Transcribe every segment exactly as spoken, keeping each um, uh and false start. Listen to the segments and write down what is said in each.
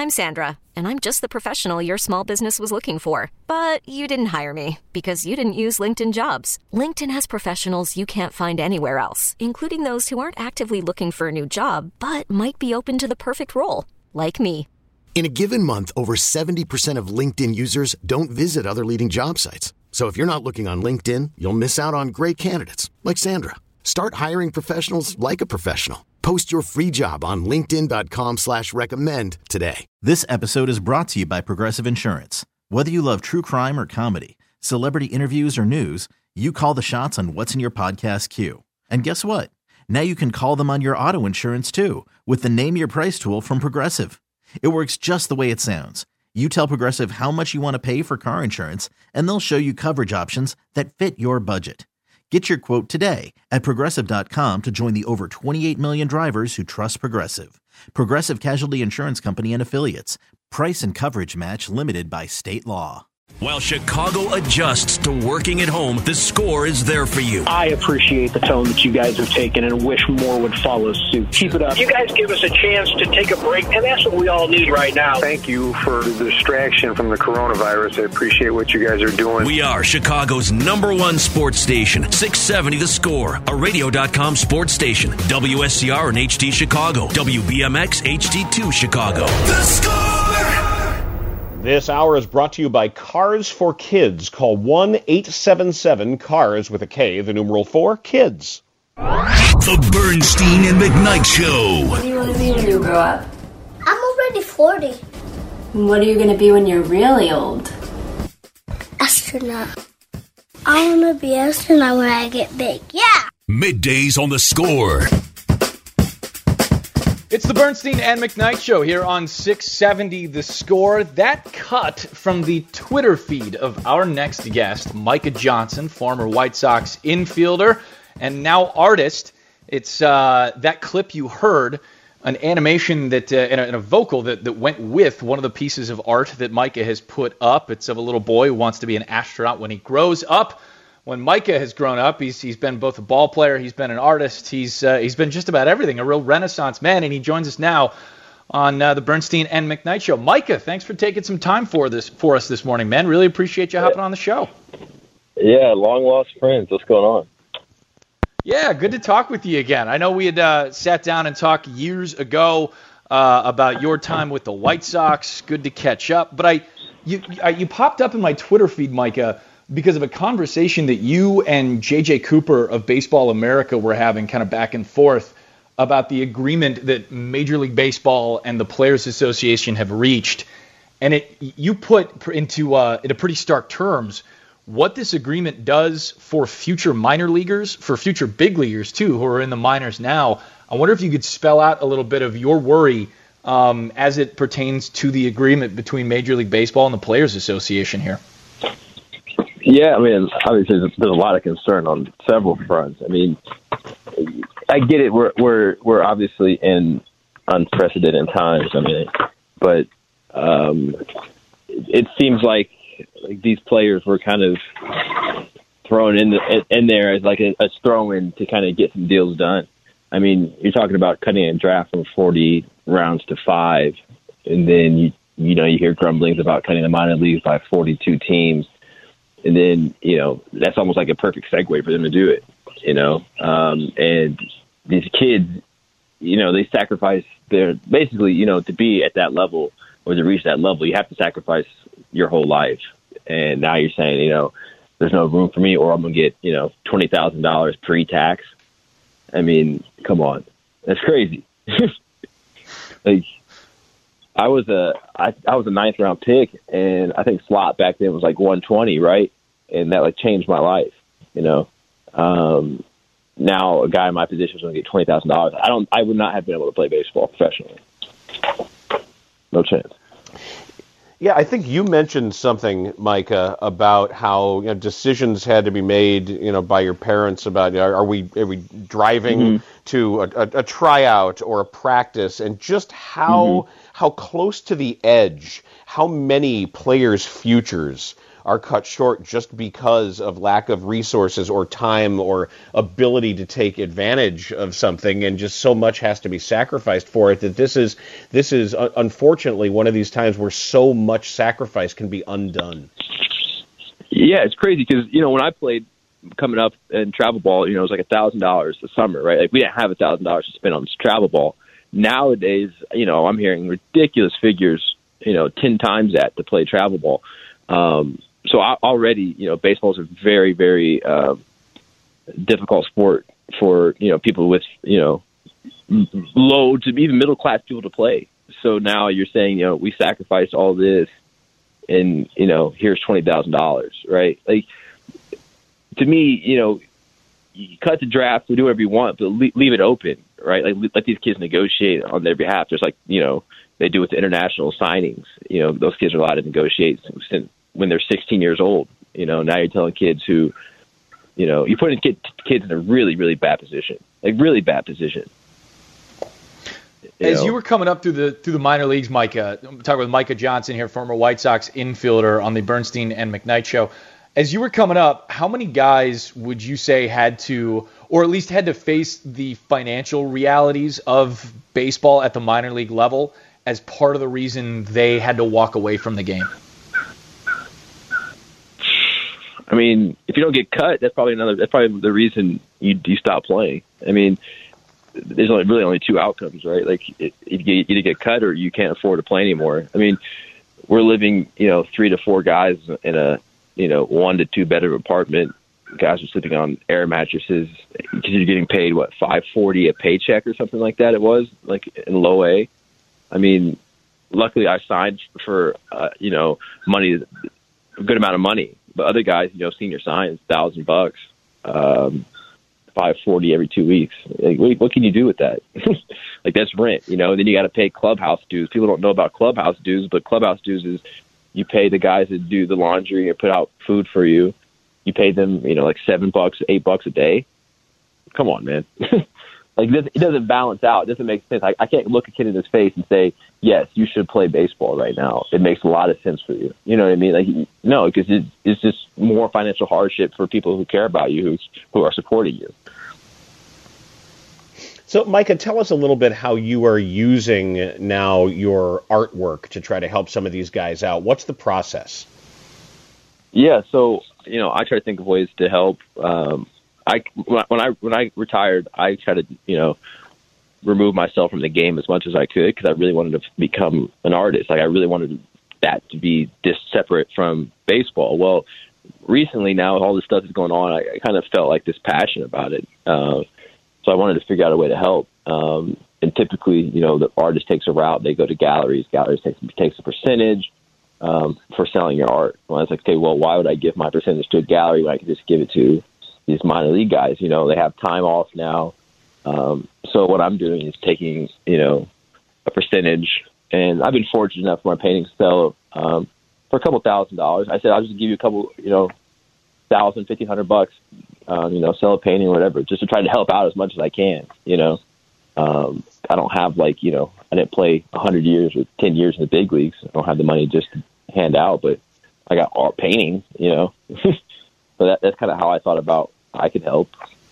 I'm Sandra, and I'm just the professional your small business was looking for. But you didn't hire me because you didn't use LinkedIn Jobs. LinkedIn has professionals you can't find anywhere else, including those who aren't actively looking for a new job, but might be open to the perfect role, like me. In a given month, over seventy percent of LinkedIn users don't visit other leading job sites. So if you're not looking on LinkedIn, you'll miss out on great candidates like Sandra. Start hiring professionals like a professional. Post your free job on linkedin.com slash recommend today. This episode is brought to you by Progressive Insurance. Whether you love true crime or comedy, celebrity interviews or news, you call the shots on what's in your podcast queue. And guess what? Now you can call them on your auto insurance too with the Name Your Price tool from Progressive. It works just the way it sounds. You tell Progressive how much you want to pay for car insurance, and they'll show you coverage options that fit your budget. Get your quote today at Progressive dot com to join the over twenty-eight million drivers who trust Progressive. Progressive Casualty Insurance Company and Affiliates. Price and coverage match limited by state law. While Chicago adjusts to working at home, the Score is there for you. I appreciate the tone that you guys have taken and wish more would follow suit. Keep it up. You guys give us a chance to take a break, and that's what we all need right now. Thank you for the distraction from the coronavirus. I appreciate what you guys are doing. We are Chicago's number one sports station, six seventy The Score, a radio dot com sports station, W S C R and H D Chicago, W B M X H D two Chicago. The Score! This hour is brought to you by Cars for Kids. Call one eight seven seven CARS with a K, the numeral four, KIDS. The Bernstein and McKnight Show. What do you want to be when you grow up? I'm already forty. What are you going to be when you're really old? Astronaut. I want to be astronaut when I get big. Yeah! Middays on The Score. It's the Bernstein and McKnight Show here on six seventy The Score. That cut from the Twitter feed of our next guest, Micah Johnson, former White Sox infielder and now artist. It's uh, that clip you heard, an animation that uh, and, a, and a vocal that, that went with one of the pieces of art that Micah has put up. It's of a little boy who wants to be an astronaut when he grows up. When Micah has grown up, he's he's been both a ball player, he's been an artist, he's uh, he's been just about everything, a real Renaissance man, and he joins us now on uh, the Bernstein and McKnight Show. Micah, thanks for taking some time for this for us this morning, man. Really appreciate you hopping on the show. Yeah, long lost friends. What's going on? Yeah, good to talk with you again. I know we had uh, sat down and talked years ago uh, about your time with the White Sox. Good to catch up. But I you I, you popped up in my Twitter feed, Micah, because of a conversation that you and J J Cooper of Baseball America were having kind of back and forth about the agreement that Major League Baseball and the Players Association have reached. And it you put into uh, in a pretty stark terms what this agreement does for future minor leaguers, for future big leaguers too, who are in the minors now. I wonder if you could spell out a little bit of your worry um, as it pertains to the agreement between Major League Baseball and the Players Association here. Yeah, I mean, obviously there's, there's a lot of concern on several fronts. I mean, I get it. We're we're we're obviously in unprecedented times. I mean, but um, it seems like, like these players were kind of thrown in the, in there as like a, a throw-in to kind of get some deals done. I mean, you're talking about cutting a draft from forty rounds to five, and then you you know you hear grumblings about cutting the minor leagues by forty-two teams. And then, you know, that's almost like a perfect segue for them to do it, you know. Um, and these kids, you know, they sacrifice their basically, you know, to be at that level or to reach that level, you have to sacrifice your whole life. And now you're saying, you know, there's no room for me or I'm going to get, you know, twenty thousand dollars pre-tax. I mean, come on. That's crazy. Like, I was a I, I was a ninth round pick, and I think slot back then was like one twenty, right? And that like changed my life, you know. Um, now a guy in my position is going to get twenty thousand dollars. I don't. I would not have been able to play baseball professionally. No chance. Yeah, I think you mentioned something, Micah, about how you know, decisions had to be made, you know, by your parents about you know, are we are we driving mm-hmm. to a, a, a tryout or a practice, and just how mm-hmm. how close to the edge, how many players' futures are cut short just because of lack of resources or time or ability to take advantage of something, and just so much has to be sacrificed for it that this is this is uh, unfortunately one of these times where so much sacrifice can be undone. Yeah, it's crazy because, you know, when I played coming up in travel ball, you know, it was like a thousand dollars a summer, right? Like we didn't have a thousand dollars to spend on this travel ball. Nowadays, you know, I'm hearing ridiculous figures, you know, ten times that to play travel ball. Um, so I, already, you know, baseball is a very, very uh, difficult sport for, you know, people with, you know, low to even middle class people to play. So now you're saying, you know, we sacrificed all this and, you know, here's twenty thousand dollars, right? Like, to me, you know, you cut the draft, we do whatever you want, but leave it open, right? Like, let these kids negotiate on their behalf. Just like, you know, they do with the international signings. You know, those kids are allowed to negotiate since when they're sixteen years old. You know, now you're telling kids who, you know, you're putting kids in a really, really bad position, like really bad position. You As know? you were coming up through the through the minor leagues, Micah, I'm talking with Micah Johnson here, former White Sox infielder on the Bernstein and McKnight show. As you were coming up, how many guys would you say had to, or at least had to face the financial realities of baseball at the minor league level as part of the reason they had to walk away from the game? I mean, if you don't get cut, that's probably another. That's probably the reason you you stop playing. I mean, there's only really only two outcomes, right? Like, if you either get cut or you can't afford to play anymore. I mean, we're living, you know, three to four guys in a, you know, one to two bedroom apartment. Guys are sleeping on air mattresses because you're getting paid what five forty a paycheck or something like that. It was like in low A. I mean, luckily I signed for uh, you know money, a good amount of money. But other guys, you know, senior signs, thousand bucks, um, five forty every two weeks. Like, what, what can you do with that? Like, that's rent, you know. And then you got to pay clubhouse dues. People don't know about clubhouse dues, but clubhouse dues is you pay the guys that do the laundry or put out food for you. You pay them, you know, like seven bucks, eight bucks a day. Come on, man. Like, it doesn't balance out. It doesn't make sense. I, I can't look a kid in his face and say, yes, you should play baseball right now. It makes a lot of sense for you. You know what I mean? Like, no, because it, it's just more financial hardship for people who care about you, who, who are supporting you. So, Micah, tell us a little bit how you are using now your artwork to try to help some of these guys out. What's the process? Yeah, so, you know, I try to think of ways to help. Um, I when I when I retired, I tried to, you know, remove myself from the game as much as I could because I really wanted to become an artist. Like, I really wanted that to be this separate from baseball. Well, recently now, all this stuff is going on, I, I kind of felt like this passion about it. Uh, so I wanted to figure out a way to help. Um, and typically, you know, the artist takes a route. They go to galleries. Galleries takes takes a percentage um, for selling your art. Well, I was like, okay, well, why would I give my percentage to a gallery when I could just give it to these minor league guys? You know, they have time off now. Um, so what I'm doing is taking, you know, a percentage, and I've been fortunate enough for my paintings to sell um, for a couple thousand dollars. I said, I'll just give you a couple, you know, thousand, fifteen hundred bucks, um, you know, sell a painting or whatever, just to try to help out as much as I can, you know. Um, I don't have, like, you know, I didn't play a hundred years or ten years in the big leagues. I don't have the money just to hand out, but I got art painting, you know. So that, that's kind of how I thought about I could help.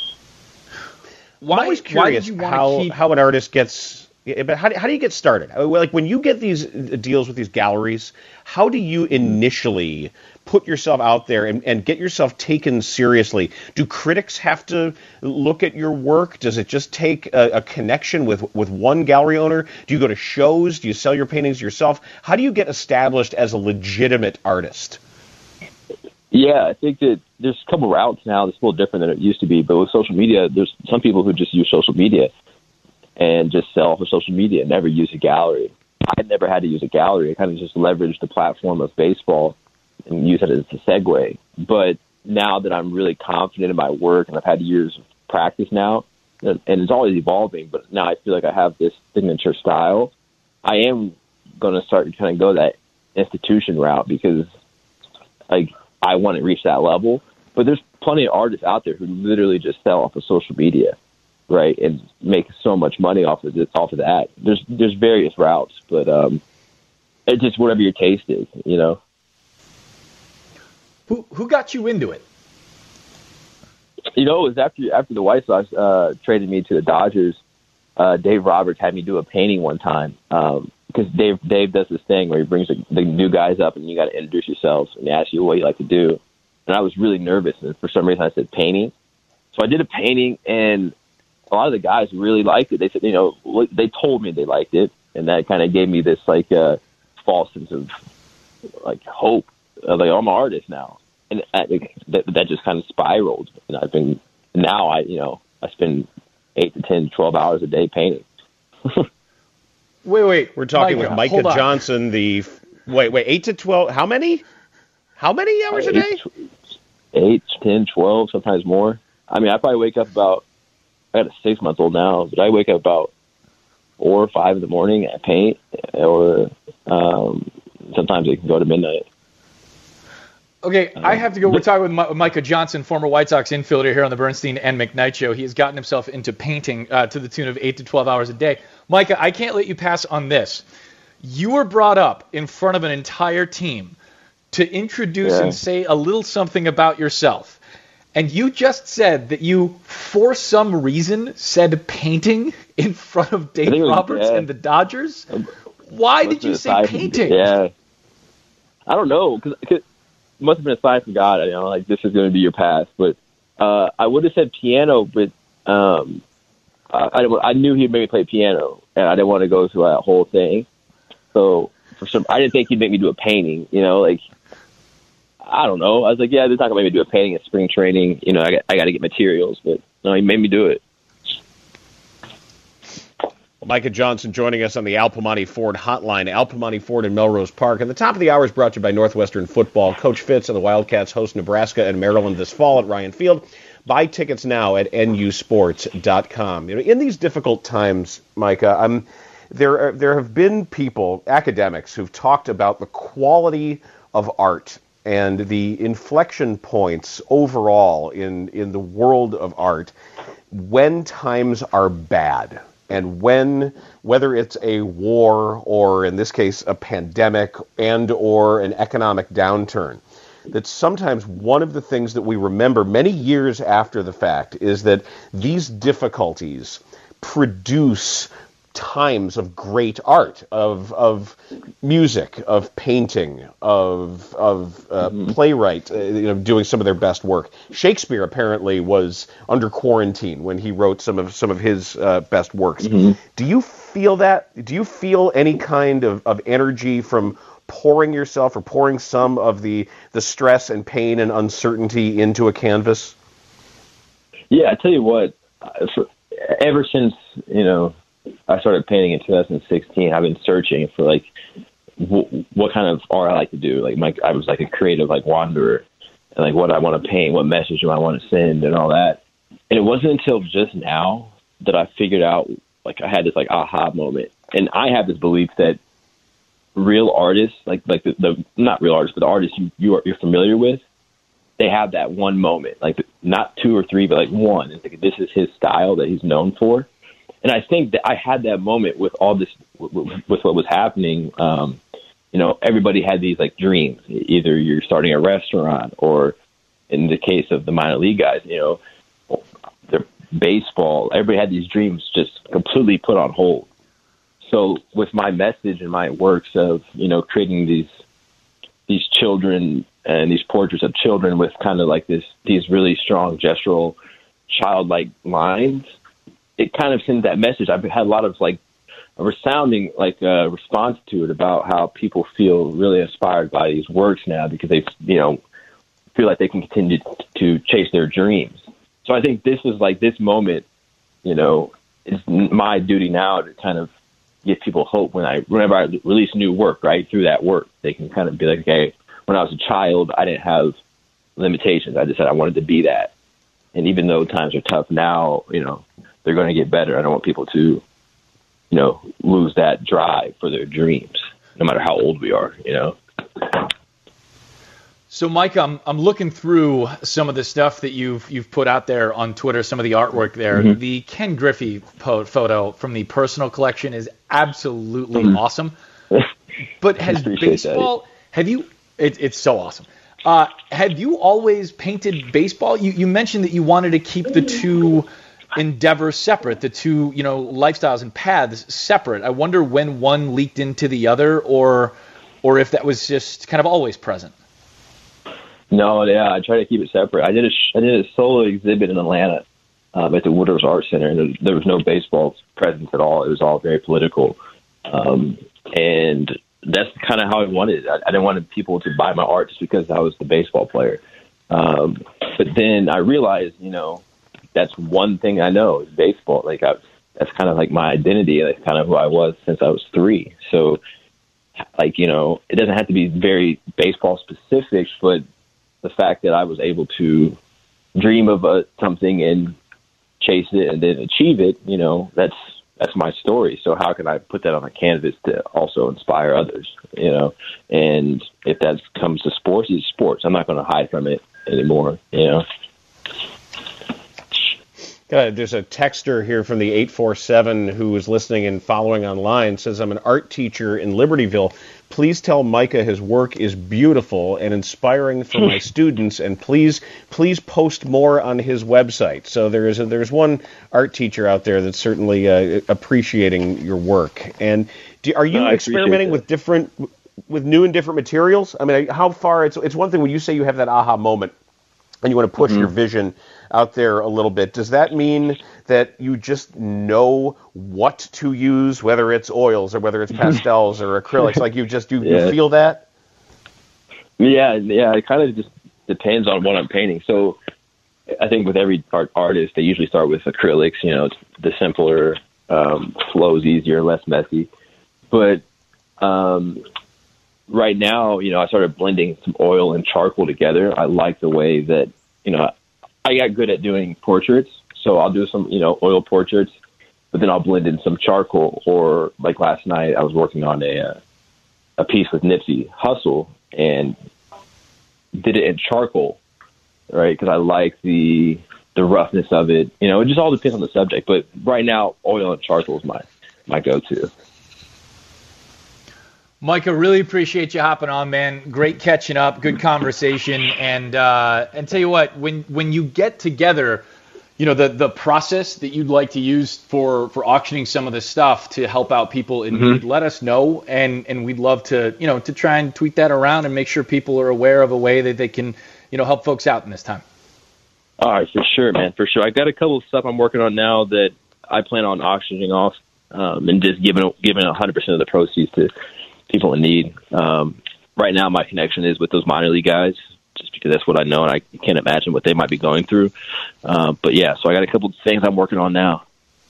Why, I'm always curious how, keep... how an artist gets, but how, how do you get started? Like, when you get these deals with these galleries, how do you initially put yourself out there and, and get yourself taken seriously? Do critics have to look at your work? Does it just take a, a connection with, with one gallery owner? Do you go to shows? Do you sell your paintings yourself? How do you get established as a legitimate artist? Yeah, I think that there's a couple routes now that's a little different than it used to be. But with social media, there's some people who just use social media and just sell for social media and never use a gallery. I never had to use a gallery. I kind of just leveraged the platform of baseball and use it as a segue. But now that I'm really confident in my work and I've had years of practice now, and it's always evolving, but now I feel like I have this signature style, I am going to start to kind of go that institution route because, like, I want to reach that level. But there's plenty of artists out there who literally just sell off of social media, right, and make so much money off of it, off of that. There's there's various routes, but um, it's just whatever your taste is, you know. Who who got you into it? You know, it was after after the White Sox uh, traded me to the Dodgers. Uh, Dave Roberts had me do a painting one time um, because Dave Dave does this thing where he brings the, the new guys up and you got to introduce yourselves and they ask you what you like to do. And I was really nervous, and for some reason I said painting. So I did a painting, and a lot of the guys really liked it. They said, you know, they told me they liked it, and that kind of gave me this like uh, false sense of like hope. Uh, like, oh, I'm an artist now, and I, that, that just kind of spiraled. And I've been now I you know I spend eight to ten, twelve hours a day painting. wait, wait, we're talking Micah, with Micah Johnson. The wait, wait, eight to twelve. How many? How many hours uh, a day? Eight, eight, ten, twelve, sometimes more. I mean, I probably wake up about. I got a six-month-old now, but I wake up about four or five in the morning and paint, or um, sometimes it can go to midnight. Okay, I have to go. We're talking with Micah Johnson, former White Sox infielder here on the Bernstein and McKnight Show. He has gotten himself into painting uh, to the tune of eight to twelve hours a day. Micah, I can't let you pass on this. You were brought up in front of an entire team to introduce yeah. and say a little something about yourself. And you just said that you, for some reason, said painting in front of Dave was, Roberts yeah. and the Dodgers. Why did you say painting? Yeah, I don't know, because it must have been a sign from God. You know, like this is going to be your path. But uh, I would have said piano, but um, I, I knew he'd make me play piano, and I didn't want to go through that whole thing. So for some, I didn't think he'd make me do a painting. You know, like. I don't know. I was like, yeah, they're not going to make me do a painting at spring training. You know, I got, I got to get materials. But no, he made me do it. Micah Johnson joining us on the Al Piemonte Ford hotline. Al Piemonte Ford in Melrose Park. And the top of the hour is brought to you by Northwestern Football. Coach Fitz and the Wildcats host Nebraska and Maryland this fall at Ryan Field. Buy tickets now at N U sports dot com. You know, in these difficult times, Micah, I'm, there, are, there have been people, academics, who've talked about the quality of art and the inflection points overall in, in the world of art when times are bad, and when, whether it's a war or, in this case, a pandemic and or an economic downturn, that sometimes one of the things that we remember many years after the fact is that these difficulties produce times of great art, of of music, of painting, of of uh, mm-hmm. playwright, uh, you know, doing some of their best work. Shakespeare apparently was under quarantine when he wrote some of some of his uh, best works. Mm-hmm. Do you feel that? Do you feel any kind of, of energy from pouring yourself or pouring some of the the stress and pain and uncertainty into a canvas? Yeah, I tell you what. For, ever since you know. I started painting in two thousand sixteen. I've been searching for like w- what kind of art I like to do. Like my, I was like a creative like wanderer, and like what I want to paint, what message do I want to send, and all that. And it wasn't until just now that I figured out. Like I had this like aha moment, and I have this belief that real artists, like like the, the not real artists, but the artists you you are you're familiar with, they have that one moment, like not two or three, but like one. It's like this is his style that he's known for. And I think that I had that moment with all this, with, with what was happening. Um, you know, everybody had these like dreams. Either you're starting a restaurant, or in the case of the minor league guys, you know, their baseball. Everybody had these dreams just completely put on hold. So with my message and my works of, you know, creating these these children and these portraits of children with kind of like this these really strong gestural childlike lines. It kind of sends that message. I've had a lot of like a resounding like uh, response to it about how people feel really inspired by these works now because they, you know, feel like they can continue to chase their dreams. So I think this is like this moment, you know, it's my duty now to kind of give people hope when I, whenever I release new work, right, through that work, they can kind of be like, okay, when I was a child, I didn't have limitations. I just said I wanted to be that. And even though times are tough now, you know, they're going to get better. I don't want people to, you know, lose that drive for their dreams, no matter how old we are, you know. So, Mike, I'm I'm looking through some of the stuff that you've you've put out there on Twitter, some of the artwork there. Mm-hmm. The Ken Griffey po- photo from the personal collection is absolutely mm-hmm. awesome. But has baseball? That. Have you? It, it's so awesome. Uh, have you always painted baseball? You, you mentioned that you wanted to keep the two endeavors separate, the two, you know, lifestyles and paths separate. I wonder when one leaked into the other, or or if that was just kind of always present. No, yeah, I try to keep it separate. I did a I did a solo exhibit in Atlanta um, at the Woodrow's Art Center, and there was no baseball presence at all. It was all very political, um, and that's kind of how I wanted it. I, I didn't want people to buy my art just because I was the baseball player. Um, but then I realized, you know, that's one thing I know is baseball. Like I, that's kind of like my identity. That's kind of who I was since I was three. So, like, you know, it doesn't have to be very baseball specific, but the fact that I was able to dream of a, something and chase it and then achieve it, you know, that's that's my story. So how can I put that on a canvas to also inspire others, you know? And if that comes to sports, it's sports. I'm not going to hide from it anymore, you know? Uh, there's a texter here from the eight four seven who is listening and following online, says, I'm an art teacher in Libertyville. Please tell Micah his work is beautiful and inspiring for my students, and please please post more on his website. So there is a, there's one art teacher out there that's certainly uh, appreciating your work. And do, are you no, experimenting with different with new and different materials? I mean, how far it's it's one thing when you say you have that aha moment and you want to push mm-hmm. your vision out there a little bit. Does that mean that you just know what to use, whether it's oils or whether it's pastels or acrylics? Like you just you, yeah. you feel that? Yeah, yeah. It kind of just depends on what I'm painting. So I think with every art artist, they usually start with acrylics. You know, it's the simpler, um, flows easier, less messy. But um, right now, you know, I started blending some oil and charcoal together. I like the way that, you know, I got good at doing portraits, so I'll do some, you know, oil portraits, but then I'll blend in some charcoal. Or like last night, I was working on a uh, a piece with Nipsey Hussle and did it in charcoal, right? Because I like the the roughness of it. You know, it just all depends on the subject. But right now, oil and charcoal is my my go-to. Micah, really appreciate you hopping on, man. Great catching up, good conversation, and uh, and tell you what, when when you get together, you know, the the process that you'd like to use for, for auctioning some of this stuff to help out people in mm-hmm. need, let us know, and and we'd love to, you know, to try and tweak that around and make sure people are aware of a way that they can, you know, help folks out in this time. All right, for sure, man, for sure. I got a couple of stuff I'm working on now that I plan on auctioning off, um, and just giving giving one hundred percent of the proceeds to people in need. Um, right now, my connection is with those minor league guys, just because that's what I know, and I can't imagine what they might be going through. Uh, but yeah, so I got a couple of things I'm working on now.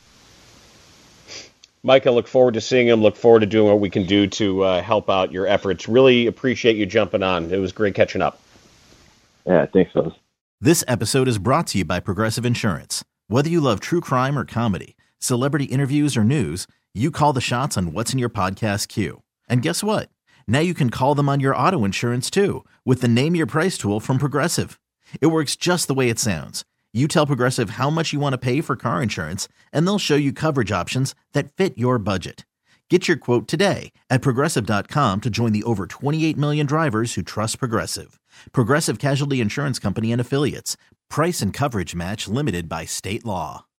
Micah, look forward to seeing him. Look forward to doing what we can do to uh, help out your efforts. Really appreciate you jumping on. It was great catching up. Yeah, thanks, fellas. This episode is brought to you by Progressive Insurance. Whether you love true crime or comedy, celebrity interviews or news, you call the shots on what's in your podcast queue. And guess what? Now you can call them on your auto insurance too with the Name Your Price tool from Progressive. It works just the way it sounds. You tell Progressive how much you want to pay for car insurance, and they'll show you coverage options that fit your budget. Get your quote today at Progressive dot com to join the over twenty-eight million drivers who trust Progressive. Progressive Casualty Insurance Company and Affiliates. Price and coverage match limited by state law.